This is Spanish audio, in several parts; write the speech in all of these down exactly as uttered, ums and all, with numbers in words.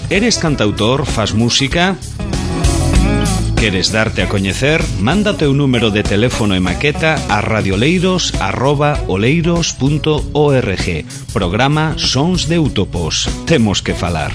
Eres cantautor, fas música? Queres darte a coñecer? Mándate un número de teléfono e maqueta a radioleiros arroba oleiros punto org. Programa Sons de Útopos. Temos que falar.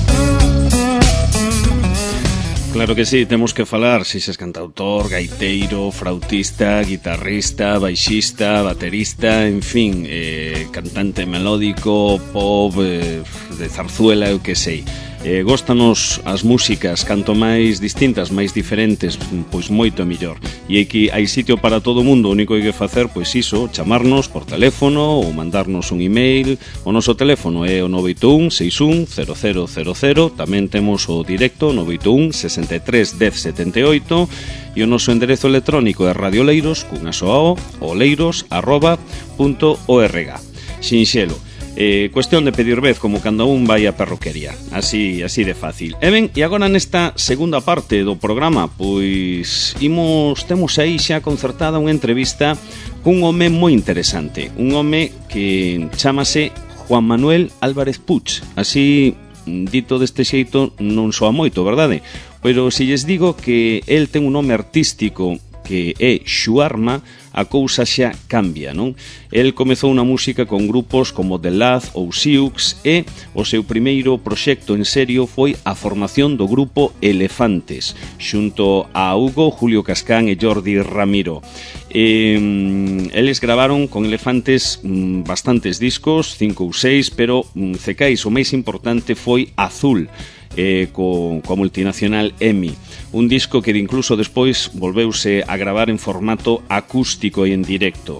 Claro que sí, temos que falar. Si ses cantautor, gaiteiro, flautista, guitarrista, baixista, baterista, en fin, eh, cantante melódico, pop, eh, de zarzuela, eu que sei. Eh, góstanos as músicas, canto máis distintas, máis diferentes, pois moito mellor. E aquí hai sitio para todo o mundo, o único que hai que facer, pois iso, chamarnos por teléfono ou mandarnos un email. O noso teléfono é o nove oito un seis un cero cero cero cero, tamén temos o directo nove oito un sesenta e tres dez setenta e oito e o noso enderezo electrónico é radioleiros, cunha soa o, oleiros arroba punto org. Xinxelo. Eh, cuestión de pedir vez como cando un vai a perroquería, así así de fácil. E ben, e agora nesta segunda parte do programa, pois imos, temos aí xa concertada unha entrevista cun home moi interesante, un home que chamase Juan Manuel Álvarez Puig. Así, dito deste xeito, non soa moito, verdade? Pero se lles digo que el ten un nome artístico que é Xuarma, a cousa xa cambia, non? El comezou na música con grupos como The Laz ou Siux e o seu primeiro proxecto en serio foi a formación do grupo Elefantes, xunto a Hugo, Julio Cascán e Jordi Ramiro. Eh, eles gravaron con Elefantes mm, bastantes discos, cinco ou seis, pero mm, cecais o máis importante foi Azul, eh, co, co multinacional E M I. Un disco que incluso despois volveuse a gravar en formato acústico e en directo.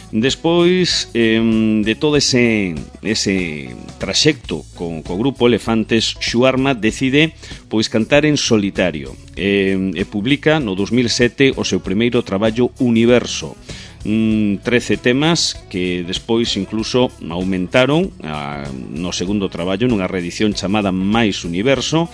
Despois eh, de todo ese, ese traxecto co, co grupo Elefantes, Xuarma decide pois cantar en solitario eh, e publica no dos mil sete o seu primeiro traballo Universo. Mm, trece temas que despois incluso aumentaron a, no segundo traballo nunha reedición chamada Mais Universo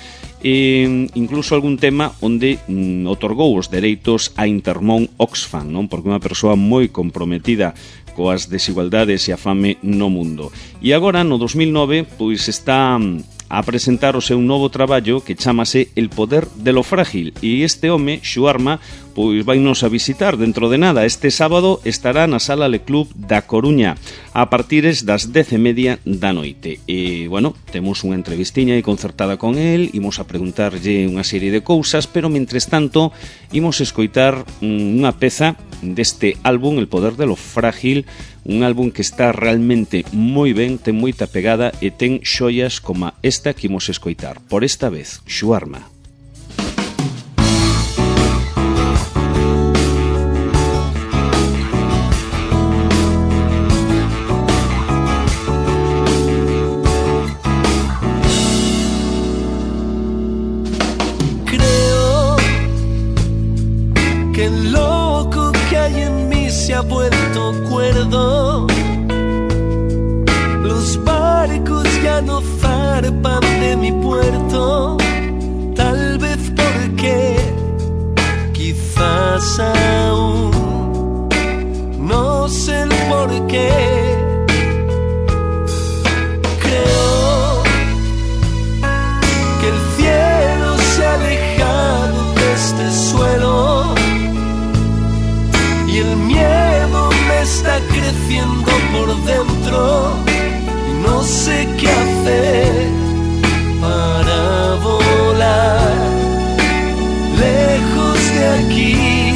e incluso algún tema onde mm, otorgou os dereitos a Intermón Oxfam, non? Porque unha persoa moi comprometida coas desigualdades e a fame no mundo. E agora, no dos mil nove, pois está a presentar o seu novo traballo que chamase El Poder de lo Frágil, e este home, Xuarma, pois vainos a visitar dentro de nada. Este sábado estará na Sala Le Club da Coruña a partires das dez e media da noite. E, bueno, temos unha entrevistiña e concertada con el, imos a preguntarlle unha serie de cousas, pero, mentres tanto, imos escoitar unha peza deste álbum, El Poder de lo Frágil, un álbum que está realmente moi ben, ten moita pegada e ten xoias como esta que imos escoitar. Por esta vez, Xuarma. Creo que el loco que hay en mí se ha vuelto cuerdo. Los barcos ya no zarpan de mi puerto, tal vez porque quizás aún no sé el porqué. Creo que el cielo se ha alejado de este suelo y el miedo me está creciendo por dentro y no sé qué hacer para volar lejos de aquí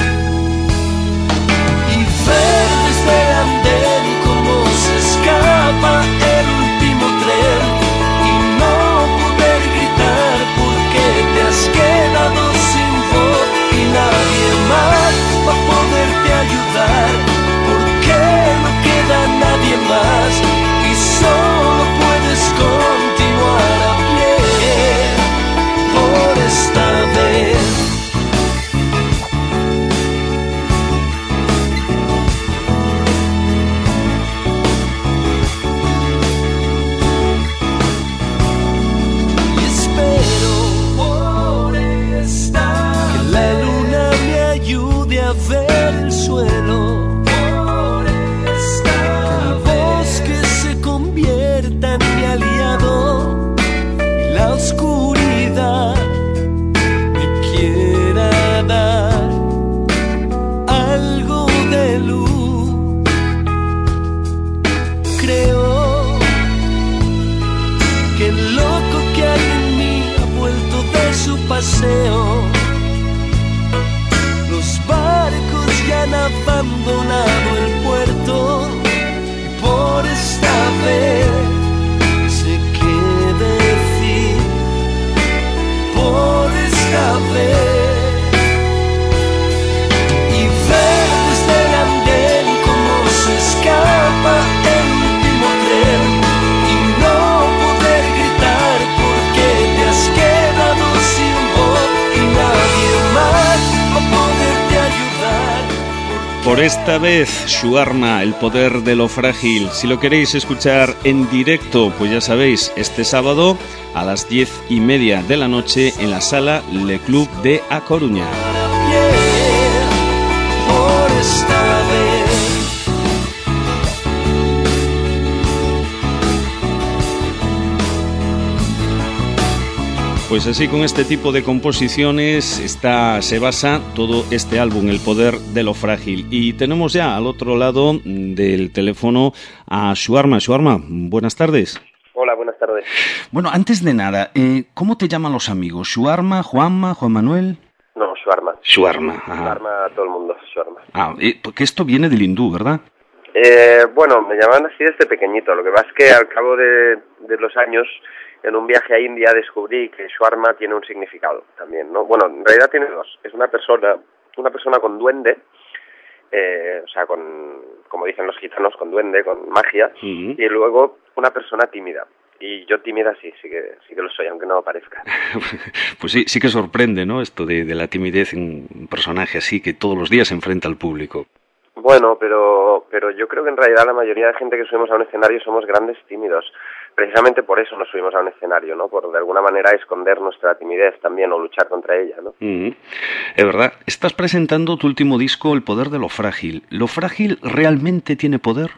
y ver desde el andén cómo se escapa el último tren y no poder gritar porque te has quedado sin voz y nadie más va a poderte ayudar porque no queda nadie más y solo Por esta vez, Shuarma, el poder de lo frágil. Si lo queréis escuchar en directo, pues ya sabéis, este sábado a las diez y media de la noche en la sala Le Club de A Coruña. Por esta vez. Pues así, con este tipo de composiciones está, se basa todo este álbum, El poder de lo frágil. Y tenemos ya al otro lado del teléfono a Shuarma. Shuarma, buenas tardes. Hola, buenas tardes. Bueno, antes de nada, eh, ¿cómo te llaman los amigos? ¿Shuarma, Juanma, Juan Manuel? No, Shuarma. Shuarma, ajá. Shuarma a todo el mundo, Shuarma. Ah, eh, porque esto viene del hindú, ¿verdad? Eh, bueno, me llamaban así desde pequeñito. Lo que pasa es que al cabo de, de los años, en un viaje a India descubrí que Shuarma tiene un significado también, ¿no? Bueno, en realidad tiene dos. Es una persona, una persona con duende, eh, o sea, con, como dicen los gitanos, con duende, con magia, uh-huh. Y luego una persona tímida. Y yo tímida sí, sí que, sí que lo soy, aunque no lo parezca. Pues sí, sí que sorprende, ¿no? Esto de, de la timidez en un personaje así que todos los días se enfrenta al público. Bueno, pero, pero yo creo que en realidad la mayoría de gente que subimos a un escenario somos grandes tímidos. Precisamente por eso nos subimos a un escenario, ¿no? Por de alguna manera esconder nuestra timidez también o luchar contra ella, ¿no? Mm-hmm. Es verdad. Estás presentando tu último disco, El poder de lo frágil. ¿Lo frágil realmente tiene poder?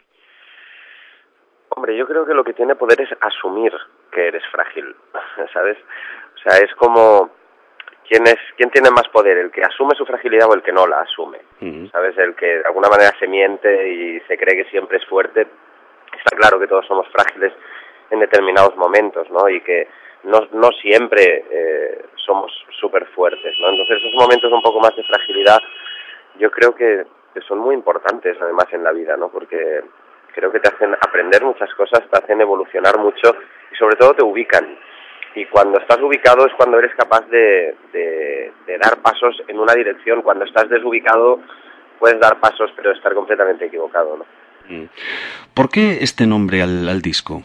Hombre, yo creo que lo que tiene poder es asumir que eres frágil, ¿sabes? O sea, es como quién es quién tiene más poder, el que asume su fragilidad o el que no la asume, mm-hmm. ¿Sabes? El que de alguna manera se miente y se cree que siempre es fuerte. Está claro que todos somos frágiles en determinados momentos, ¿no? Y que no, no siempre eh, somos súper fuertes, ¿no? Entonces esos momentos un poco más de fragilidad yo creo que, que son muy importantes además en la vida, ¿no? Porque creo que te hacen aprender muchas cosas, te hacen evolucionar mucho y sobre todo te ubican. Y cuando estás ubicado es cuando eres capaz de, de, de dar pasos en una dirección. Cuando estás desubicado puedes dar pasos pero estar completamente equivocado, ¿no? ¿Por qué este nombre al, al disco?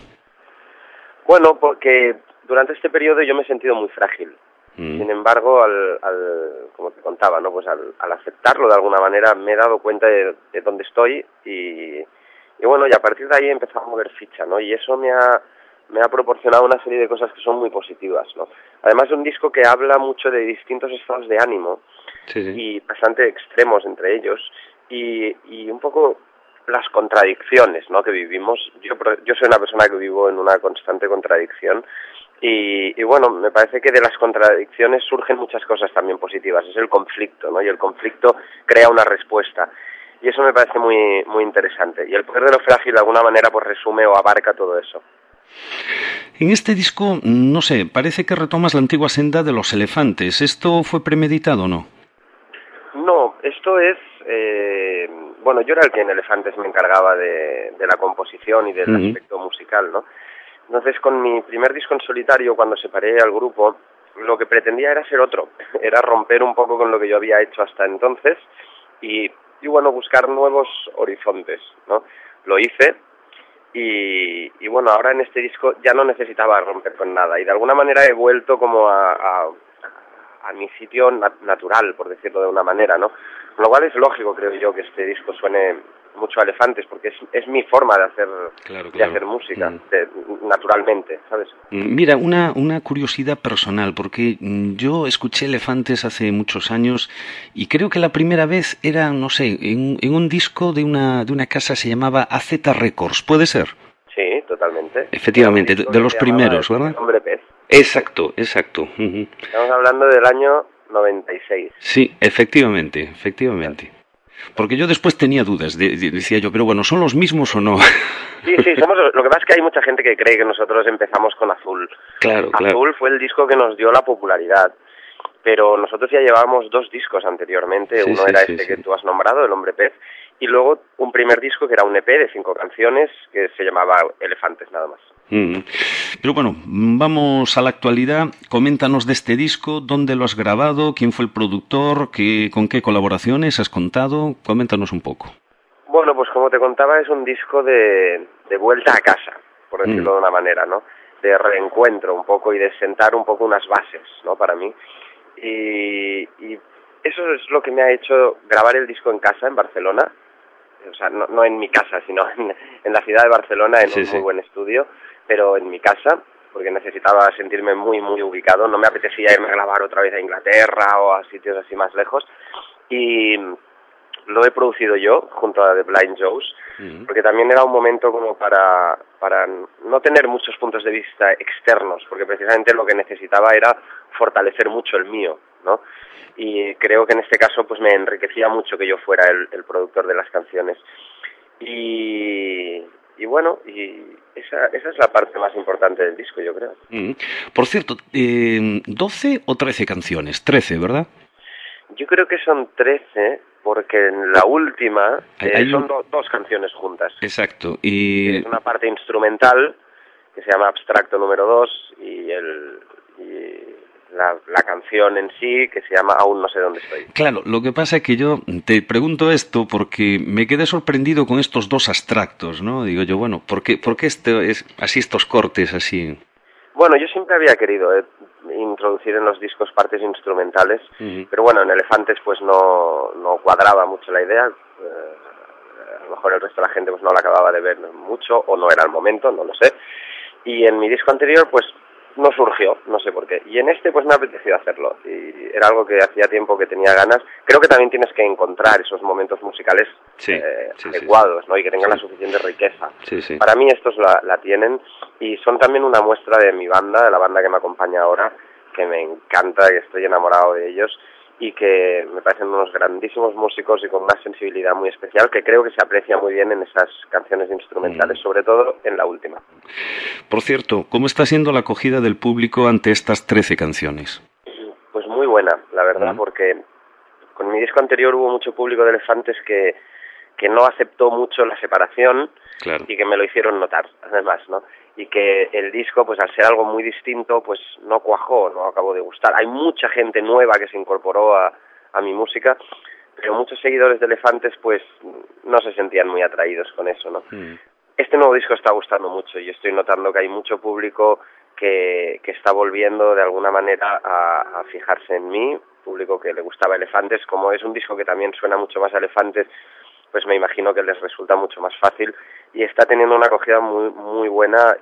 Bueno, porque durante este periodo yo me he sentido muy frágil. Mm. Sin embargo, al, al, como te contaba, ¿no? Pues al, al aceptarlo de alguna manera me he dado cuenta de, de dónde estoy y, y bueno, y a partir de ahí he empezado a mover ficha, ¿no? Y eso me ha, me ha proporcionado una serie de cosas que son muy positivas, ¿no? Además es un disco que habla mucho de distintos estados de ánimo, sí, sí. Y bastante extremos entre ellos y, y un poco las contradicciones, ¿no? Que vivimos. Yo, yo soy una persona que vivo en una constante contradicción y, y bueno, me parece que de las contradicciones surgen muchas cosas también positivas. Es el conflicto, ¿no? Y el conflicto crea una respuesta y eso me parece muy muy interesante. Y El poder de lo frágil de alguna manera pues resume o abarca todo eso. En este disco, no sé, parece que retomas la antigua senda de los elefantes. ¿Esto fue premeditado o no? No, esto es... Eh, bueno, yo era el que en Elefantes me encargaba de, de la composición y del uh-huh. aspecto musical, ¿no? Entonces, con mi primer disco en solitario, cuando separé al grupo, lo que pretendía era ser otro, era romper un poco con lo que yo había hecho hasta entonces y, y bueno, buscar nuevos horizontes, ¿no? Lo hice y, y bueno, ahora en este disco ya no necesitaba romper con nada y de alguna manera he vuelto como a... a a mi sitio nat- natural, por decirlo de una manera, ¿no? Con lo cual es lógico, creo yo, que este disco suene mucho a Elefantes, porque es, es mi forma de hacer, claro, claro. de hacer música, mm. de, naturalmente, ¿sabes? Mira, una, una curiosidad personal, porque yo escuché Elefantes hace muchos años y creo que la primera vez era, no sé, en, en un disco de una, de una casa se llamaba A Z Records, ¿puede ser? Sí, totalmente. Efectivamente, de, de los primeros, ¿verdad? Hombre Pez. Exacto, exacto. Uh-huh. Estamos hablando del año noventa y seis. Sí, efectivamente, efectivamente. Porque yo después tenía dudas, de, de, decía yo, pero bueno, ¿son los mismos o no? Sí, sí, somos, lo que pasa es que hay mucha gente que cree que nosotros empezamos con Azul. Claro, Azul claro. fue el disco que nos dio la popularidad, pero nosotros ya llevábamos dos discos anteriormente, sí, uno sí, era sí, este sí. que tú has nombrado, El Hombre Pez, y luego un primer disco que era un E P de cinco canciones que se llamaba Elefantes, nada más. Mm. Pero bueno, vamos a la actualidad. Coméntanos de este disco, dónde lo has grabado, quién fue el productor, qué, con qué colaboraciones has contado. Coméntanos un poco. Bueno, pues como te contaba, es un disco de, de vuelta a casa, por decirlo mm. de una manera, ¿no? De reencuentro un poco y de sentar un poco unas bases, ¿no? Para mí. Y, y eso es lo que me ha hecho grabar el disco en casa, en Barcelona. O sea, no, no en mi casa, sino en, en la ciudad de Barcelona, en sí, un sí. muy buen estudio, pero en mi casa, porque necesitaba sentirme muy, muy ubicado. No me apetecía irme a grabar otra vez a Inglaterra o a sitios así más lejos. Y lo he producido yo, junto a The Blind Joes, uh-huh. porque también era un momento como para, para no tener muchos puntos de vista externos, porque precisamente lo que necesitaba era fortalecer mucho el mío, ¿no? Y creo que en este caso pues me enriquecía mucho que yo fuera el, el productor de las canciones. Y, y bueno, y esa, esa es la parte más importante del disco, yo creo. Uh-huh. Por cierto, eh, ¿doce o trece canciones? trece, ¿verdad? Yo creo que son trece, porque en la última eh, Hay son un... do, dos canciones juntas. Exacto. Y es una parte instrumental que se llama Abstracto número dos y el y la, la canción en sí que se llama Aún no sé dónde estoy. Claro, lo que pasa es que yo te pregunto esto porque me quedé sorprendido con estos dos abstractos, ¿no? Digo yo, bueno, ¿por qué, por qué esto es así, estos cortes así? Bueno, yo siempre había querido eh, introducir en los discos partes instrumentales, uh-huh. pero bueno, en Elefantes pues no, no cuadraba mucho la idea, eh, a lo mejor el resto de la gente pues no la acababa de ver mucho, o no era el momento, no lo sé, y en mi disco anterior pues no surgió, no sé por qué, y en este pues me ha apetecido hacerlo, y era algo que hacía tiempo que tenía ganas. Creo que también tienes que encontrar esos momentos musicales sí, eh, sí, adecuados, sí, ¿no? Y que tengan sí. la suficiente riqueza. Sí, sí. Para mí estos la, la tienen, y son también una muestra de mi banda, de la banda que me acompaña ahora, que me encanta, que estoy enamorado de ellos, y que me parecen unos grandísimos músicos y con una sensibilidad muy especial que creo que se aprecia muy bien en esas canciones instrumentales, mm. sobre todo en la última. Por cierto, ¿cómo está siendo la acogida del público ante estas trece canciones? Pues muy buena, la verdad, mm. porque con mi disco anterior hubo mucho público de Elefantes que, que no aceptó mucho la separación, claro. y que me lo hicieron notar, además, ¿no? Y que el disco, pues al ser algo muy distinto, pues no cuajó, no acabó de gustar. Hay mucha gente nueva que se incorporó a, a mi música, pero muchos seguidores de Elefantes, pues no se sentían muy atraídos con eso, ¿no? Mm. Este nuevo disco está gustando mucho y estoy notando que hay mucho público que, que está volviendo de alguna manera a, a fijarse en mí, público que le gustaba Elefantes. Como es un disco que también suena mucho más a Elefantes, pues me imagino que les resulta mucho más fácil y está teniendo una acogida muy muy buena.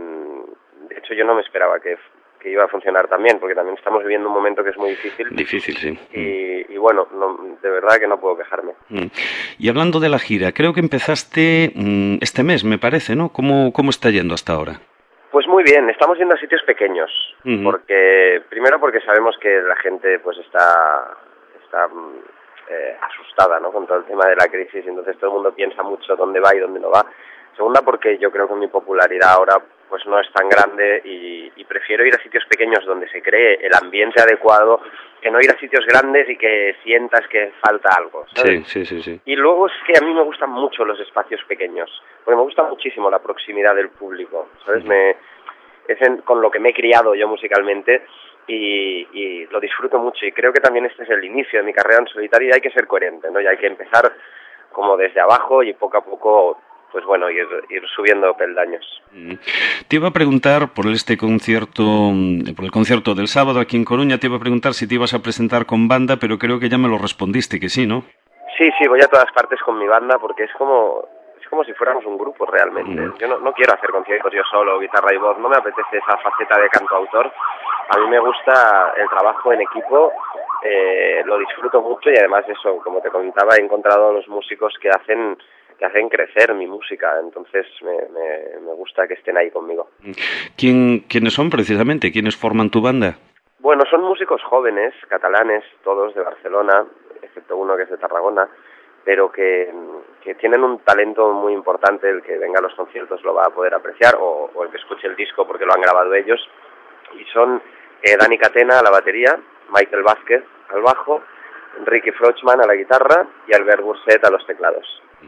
De hecho, yo no me esperaba que, que iba a funcionar tan bien, porque también estamos viviendo un momento que es muy difícil. Difícil, sí. Y, y bueno, no, de verdad que no puedo quejarme. Y hablando de la gira, creo que empezaste este mes, me parece, ¿no? ¿Cómo, cómo está yendo hasta ahora? Pues muy bien, estamos yendo a sitios pequeños, uh-huh. porque primero porque sabemos que la gente pues está... está Eh, asustada, ¿no? Con todo el tema de la crisis, y entonces todo el mundo piensa mucho dónde va y dónde no va. Segunda, porque yo creo que mi popularidad ahora pues no es tan grande y, y prefiero ir a sitios pequeños donde se cree el ambiente adecuado, que no ir a sitios grandes y que sientas que falta algo, ¿sabes? Sí, sí, sí, sí. Y luego es que a mí me gustan mucho los espacios pequeños, porque me gusta muchísimo la proximidad del público, ¿sabes? Uh-huh. Me, es en, con lo que me he criado yo musicalmente. Y, y lo disfruto mucho, y creo que también este es el inicio de mi carrera en solitario y hay que ser coherente, ¿no? Y hay que empezar como desde abajo y poco a poco, pues bueno, ir, ir subiendo peldaños. Te iba a preguntar por este concierto, por el concierto del sábado aquí en Coruña, te iba a preguntar si te ibas a presentar con banda, pero creo que ya me lo respondiste, que sí, ¿no? Sí, sí, voy a todas partes con mi banda porque es como... como si fuéramos un grupo realmente. Yo no, no quiero hacer conciertos yo solo, guitarra y voz, no me apetece esa faceta de cantautor. A mí me gusta el trabajo en equipo, eh, lo disfruto mucho y además eso, como te comentaba, he encontrado a los músicos que hacen que hacen crecer mi música, entonces me, me, me gusta que estén ahí conmigo. ¿Quién, ¿Quiénes son precisamente? ¿Quiénes forman tu banda? Bueno, son músicos jóvenes, catalanes, todos de Barcelona, excepto uno que es de Tarragona, pero que, que tienen un talento muy importante. El que venga a los conciertos lo va a poder apreciar, o, o el que escuche el disco porque lo han grabado ellos, y son eh, Dani Catena a la batería, Michael Vázquez al bajo, Ricky Frochman a la guitarra y Albert Burset a los teclados.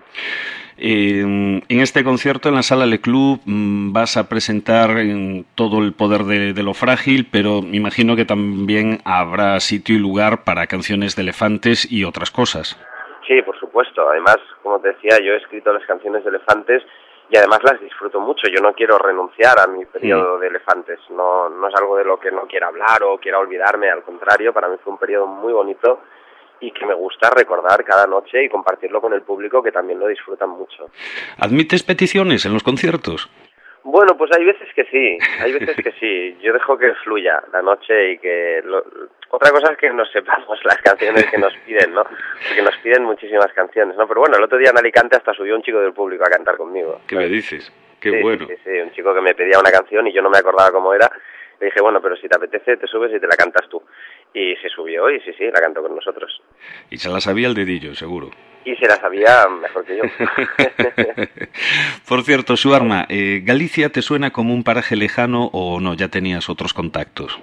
Eh, en este concierto en la Sala Le Club vas a presentar todo el poder de, de lo frágil, pero me imagino que también habrá sitio y lugar para canciones de Elefantes y otras cosas. Sí, por supuesto. Además, como te decía, yo he escrito las canciones de Elefantes y además las disfruto mucho. Yo no quiero renunciar a mi periodo sí. de Elefantes. No, no es algo de lo que no quiera hablar o quiera olvidarme. Al contrario, para mí fue un periodo muy bonito y que me gusta recordar cada noche y compartirlo con el público, que también lo disfrutan mucho. ¿Admites peticiones en los conciertos? Bueno, pues hay veces que sí, hay veces que sí. Yo dejo que fluya la noche y que... Lo... Otra cosa es que no sepamos las canciones que nos piden, ¿no? Porque nos piden muchísimas canciones, ¿no? Pero bueno, el otro día en Alicante hasta subió un chico del público a cantar conmigo. ¿Qué me dices? Qué sí, bueno. Sí, sí, un chico que me pedía una canción y yo no me acordaba cómo era. Le dije, bueno, pero si te apetece, te subes y te la cantas tú. Y se subió y sí, sí, la cantó con nosotros. Y se la sabía el dedillo, seguro. Y se la sabía mejor que yo. Por cierto, Suarma, eh, ¿Galicia te suena como un paraje lejano o no? ¿Ya tenías otros contactos?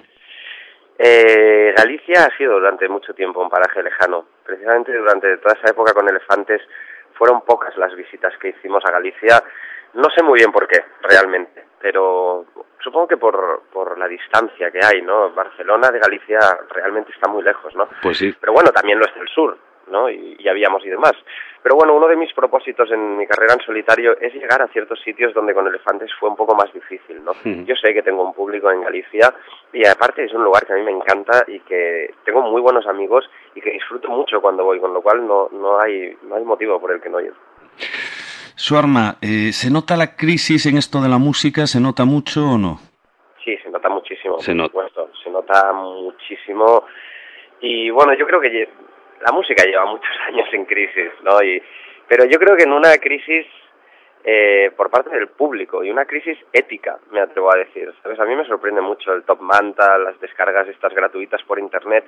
Eh, Galicia ha sido durante mucho tiempo un paraje lejano. Precisamente durante toda esa época con Elefantes fueron pocas las visitas que hicimos a Galicia. No sé muy bien por qué, realmente, pero supongo que por, por la distancia que hay, ¿no? Barcelona de Galicia realmente está muy lejos, ¿no? Pues sí. Pero bueno, también lo es el sur, ¿no? Y, y habíamos ido más. Pero bueno, uno de mis propósitos en mi carrera en solitario es llegar a ciertos sitios donde con Elefantes fue un poco más difícil, ¿no? Uh-huh. Yo sé que tengo un público en Galicia y aparte es un lugar que a mí me encanta y que tengo muy buenos amigos y que disfruto mucho cuando voy, con lo cual no, no hay, no hay motivo por el que no ir. Suarma, eh, ¿se nota la crisis en esto de la música? ¿Se nota mucho o no? Sí, se nota muchísimo, se por nota. supuesto. Se nota muchísimo. Y bueno, yo creo que la música lleva muchos años en crisis, ¿no? Y, pero yo creo que en una crisis eh, por parte del público y una crisis ética, me atrevo a decir. ¿Sabes? A mí me sorprende mucho el Top Manta, las descargas estas gratuitas por internet.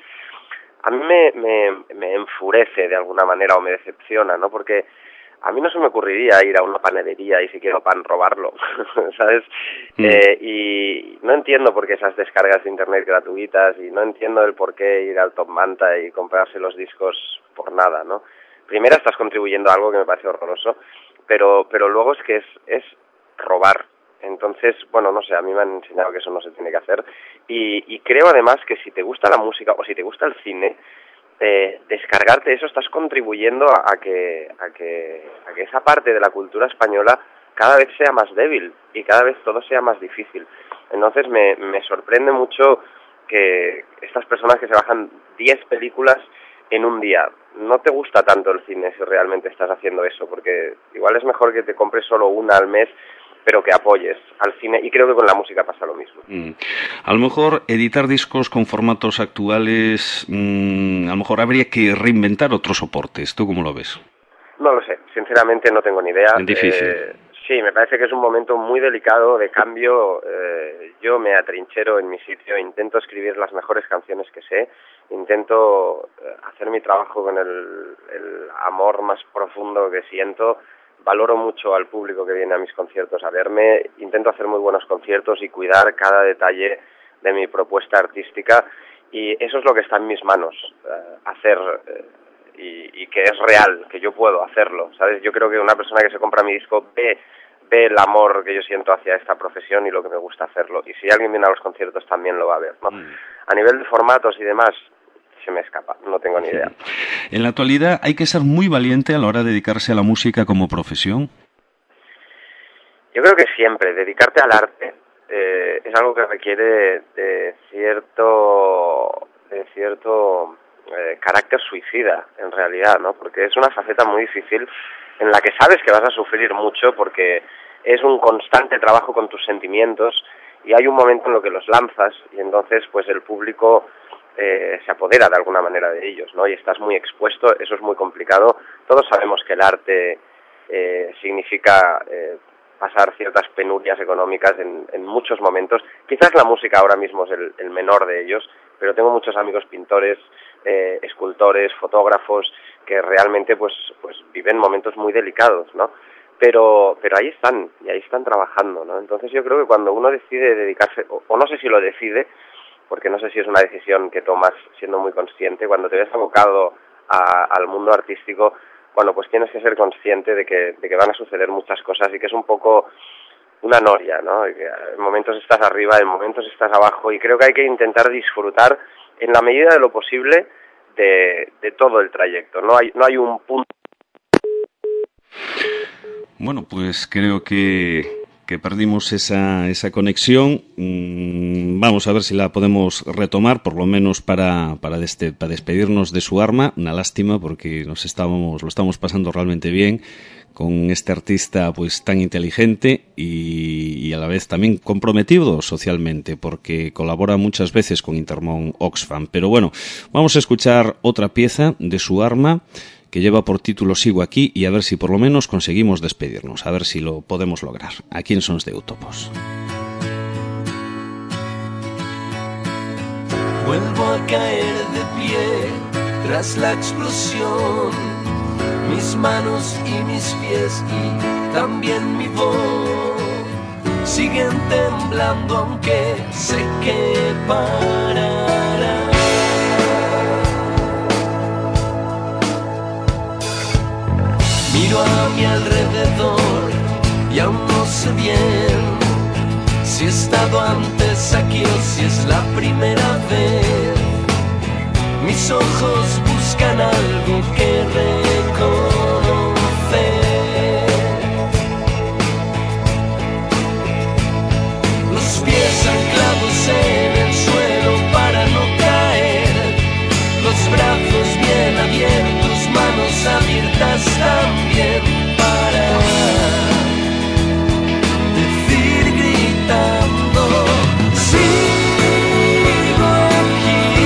A mí me, me, me enfurece de alguna manera o me decepciona, ¿no? Porque a mí no se me ocurriría ir a una panadería y si quiero pan robarlo, ¿sabes? Mm. Eh, y no entiendo por qué esas descargas de internet gratuitas y no entiendo el por qué ir al Top Manta y comprarse los discos por nada, ¿no? Primero estás contribuyendo a algo que me parece horroroso, pero pero luego es que es, es robar. Entonces, bueno, no sé, a mí me han enseñado que eso no se tiene que hacer. Y, y creo además que si te gusta la música o si te gusta el cine, Eh, descargarte eso, estás contribuyendo a, a que a que a que esa parte de la cultura española cada vez sea más débil y cada vez todo sea más difícil. Entonces me, me sorprende mucho que estas personas que se bajan diez películas en un día. No te gusta tanto el cine si realmente estás haciendo eso, porque igual es mejor que te compres solo una al mes, pero que apoyes al cine, y creo que con la música pasa lo mismo. Mm. A lo mejor editar discos con formatos actuales, mmm, a lo mejor habría que reinventar otros soportes. ¿Tú cómo lo ves? No lo sé, sinceramente no tengo ni idea. Es difícil. Eh, sí, me parece que es un momento muy delicado de cambio. Eh, yo me atrinchero en mi sitio, intento escribir las mejores canciones que sé, intento hacer mi trabajo con el, el amor más profundo que siento. Valoro mucho al público que viene a mis conciertos a verme, intento hacer muy buenos conciertos y cuidar cada detalle de mi propuesta artística, y eso es lo que está en mis manos, eh, hacer, eh, y, y que es real, que yo puedo hacerlo, ¿sabes? Yo creo que una persona que se compra mi disco ve, ve el amor que yo siento hacia esta profesión y lo que me gusta hacerlo, y si alguien viene a los conciertos también lo va a ver, ¿no? Mm. A nivel de formatos y demás, se me escapa, no tengo ni idea. En la actualidad hay que ser muy valiente a la hora de dedicarse a la música como profesión. Yo creo que siempre, dedicarte al arte eh, es algo que requiere de, de cierto, de cierto eh, carácter suicida, en realidad, ¿no? Porque es una faceta muy difícil en la que sabes que vas a sufrir mucho porque es un constante trabajo con tus sentimientos y hay un momento en lo que los lanzas y entonces pues el público Eh, se apodera de alguna manera de ellos, ¿no? Y estás muy expuesto, eso es muy complicado. Todos sabemos que el arte eh, significa eh, pasar ciertas penurias económicas en, en muchos momentos. Quizás la música ahora mismo es el, el menor de ellos, pero tengo muchos amigos pintores, eh, escultores, fotógrafos, que realmente pues, pues viven momentos muy delicados, ¿no? Pero, pero ahí están, y ahí están trabajando, ¿no? Entonces yo creo que cuando uno decide dedicarse, o, o no sé si lo decide, porque no sé si es una decisión que tomas siendo muy consciente, cuando te ves abocado a, al mundo artístico, bueno, pues tienes que ser consciente de que, de que van a suceder muchas cosas y que es un poco una noria, ¿no? Y que en momentos estás arriba, en momentos estás abajo, y creo que hay que intentar disfrutar en la medida de lo posible de, de todo el trayecto. No hay, no hay un punto. Bueno, pues creo que, que perdimos esa, esa conexión. Mm, vamos a ver si la podemos retomar, por lo menos para, para, este, para despedirnos de su arma. Una lástima porque nos estábamos, lo estamos pasando realmente bien con este artista pues tan inteligente y, y a la vez también comprometido socialmente, porque colabora muchas veces con Intermón Oxfam. Pero bueno, vamos a escuchar otra pieza de su arma que lleva por título Sigo aquí, y a ver si por lo menos conseguimos despedirnos, a ver si lo podemos lograr, aquí en Sons de Eutopos. Vuelvo a caer de pie tras la explosión. Mis manos y mis pies y también mi voz siguen temblando aunque sé que parará. Miro a mi alrededor y aún no sé bien si he estado antes aquí o si es la primera vez. Mis ojos buscan algo que reconocer. Los pies anclados en el suelo para no caer. Los brazos bien abiertos, manos abiertas también para decir gritando: sigo aquí,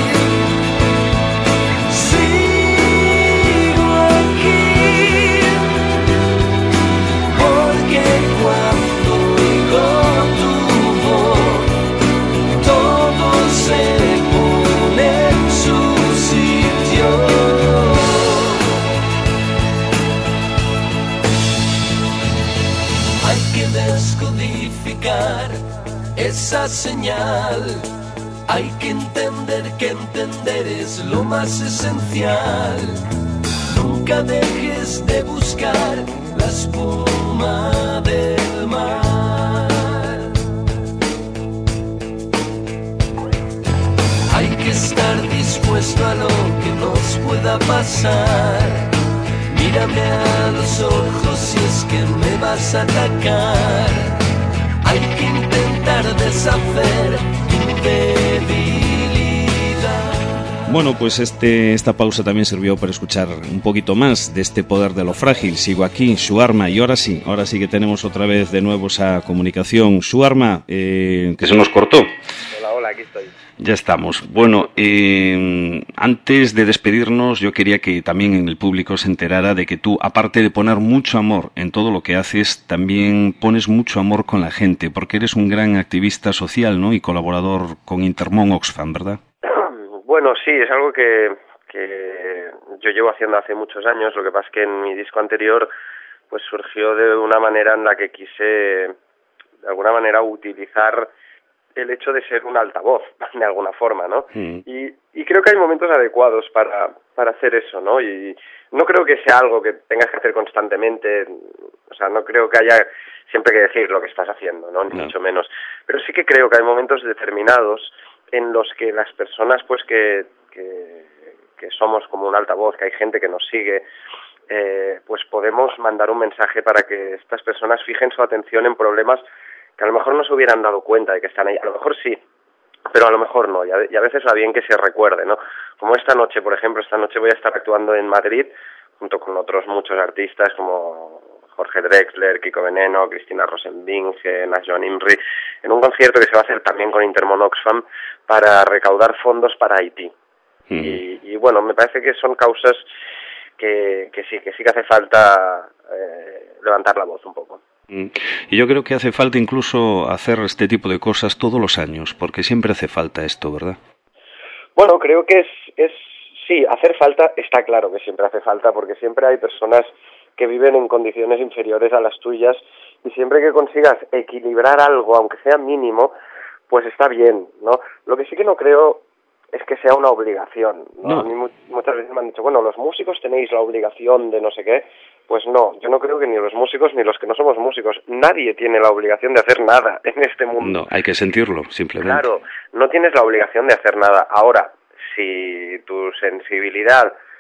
sigo aquí, porque cuando oigo tu voz todo se pone en su sitio. Hay que descodificar esa señal. Hay que entender que entender es lo más esencial. Nunca dejes de buscar la espuma del mar. Hay que estar dispuesto a lo que nos pueda pasar. Mírame a los ojos si es que me vas a atacar. Hay que intentar deshacer tu debilidad. Bueno, pues este, esta pausa también sirvió para escuchar un poquito más de este poder de lo frágil. Sigo aquí, su arma, y ahora sí, ahora sí que tenemos otra vez de nuevo esa comunicación. Su arma, eh, que se nos cortó. Hola, hola, aquí estoy. Ya estamos. Bueno, eh, antes de despedirnos, yo quería que también el público se enterara de que tú, aparte de poner mucho amor en todo lo que haces, también pones mucho amor con la gente, porque eres un gran activista social, ¿no? Y colaborador con Intermón Oxfam, ¿verdad? Bueno, sí, es algo que, que yo llevo haciendo hace muchos años. Lo que pasa es que en mi disco anterior pues surgió de una manera en la que quise, de alguna manera, utilizar el hecho de ser un altavoz, de alguna forma, ¿no? Mm. Y, y creo que hay momentos adecuados para, para hacer eso, ¿no? Y no creo que sea algo que tengas que hacer constantemente, o sea, no creo que haya siempre que decir lo que estás haciendo, ¿no? Ni no. mucho menos. Pero sí que creo que hay momentos determinados en los que las personas, pues, que, que, que somos como un altavoz, que hay gente que nos sigue, eh, pues podemos mandar un mensaje para que estas personas fijen su atención en problemas que a lo mejor no se hubieran dado cuenta de que están ahí. A lo mejor sí, pero a lo mejor no, y a, y a veces va bien que se recuerde, ¿no? Como esta noche, por ejemplo, esta noche voy a estar actuando en Madrid, junto con otros muchos artistas como Jorge Drexler, Kiko Veneno, Cristina Rosenbinge, Najon Imri, en un concierto que se va a hacer también con Intermón Oxfam para recaudar fondos para Haití. Mm. Y, y bueno, me parece que son causas que, que sí, que sí que hace falta eh, levantar la voz un poco. Y yo creo que hace falta incluso hacer este tipo de cosas todos los años, porque siempre hace falta esto, ¿verdad? Bueno, creo que es, es sí, hacer falta, está claro que siempre hace falta, porque siempre hay personas que viven en condiciones inferiores a las tuyas, y siempre que consigas equilibrar algo, aunque sea mínimo, pues está bien, ¿no? Lo que sí que no creo es que sea una obligación, ¿no? No. A mí muchas veces me han dicho, bueno, los músicos tenéis la obligación de no sé qué. Pues no, yo no creo que ni los músicos ni los que no somos músicos, nadie tiene la obligación de hacer nada en este mundo. No, hay que sentirlo, simplemente. Claro, no tienes la obligación de hacer nada. Ahora, si tu sensibilidad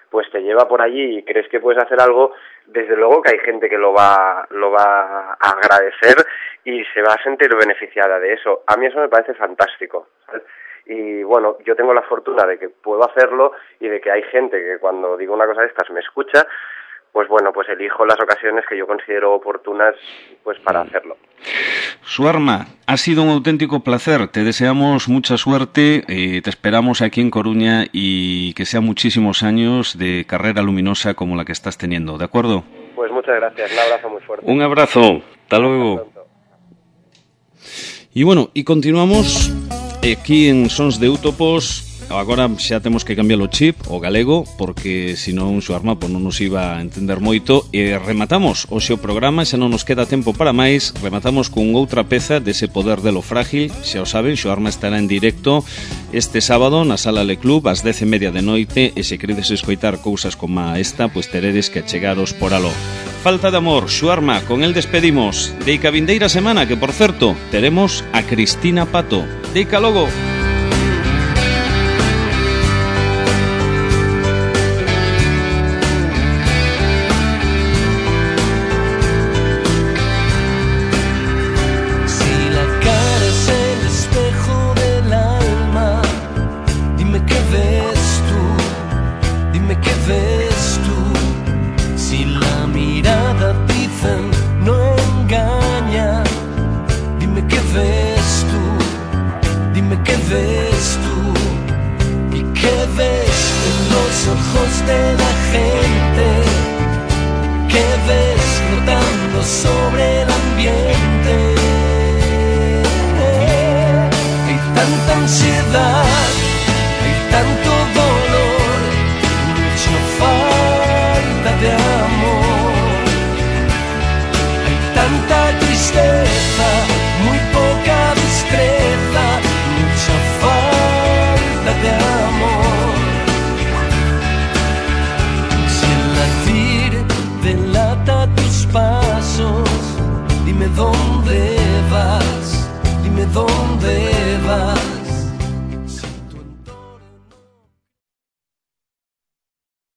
pues te lleva por allí y crees que puedes hacer algo, desde luego que hay gente que lo va, lo va a agradecer y se va a sentir beneficiada de eso. A mí eso me parece fantástico, ¿sabes? Y bueno, yo tengo la fortuna de que puedo hacerlo y de que hay gente que cuando digo una cosa de estas me escucha, pues bueno, pues elijo las ocasiones que yo considero oportunas pues para hacerlo. Suarma, ha sido un auténtico placer, te deseamos mucha suerte, eh, te esperamos aquí en Coruña y que sean muchísimos años de carrera luminosa como la que estás teniendo, ¿de acuerdo? Pues muchas gracias, un abrazo muy fuerte. Un abrazo, hasta luego. E bueno, e continuamos aquí en Sons de Útopos. Agora xa temos que cambiar o chip, o galego, porque senón o Suarma pues, non nos iba a entender moito. E rematamos hoxe o programa, xa non nos queda tempo para máis. Rematamos con outra peza dese poder de lo frágil. Xa o saben, Suarma estará en directo este sábado na Sala Le Club ás dez e media de noite. E se queredes escoitar cousas como esta, pois teredes que chegaros por aló. Falta de amor, Suarma, con el despedimos. Deica vindeira semana, que por certo, teremos a Cristina Pato. Deica logo. Dime dónde vas, dime dónde